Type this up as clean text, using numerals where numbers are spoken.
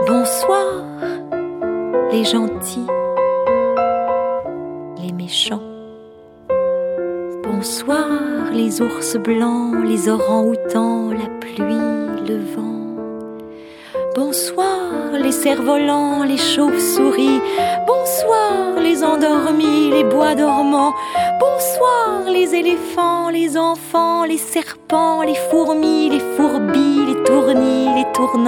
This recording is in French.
Bonsoir, les gentils, les méchants. Bonsoir, les ours blancs, les orangs-outans, la pluie, le vent. Bonsoir, les cerfs-volants, les chauves-souris. Bonsoir, les endormis, les bois dormants. Bonsoir, les éléphants, les enfants, les serpents, les fourmis, les fourbis, les tournis, les tournants.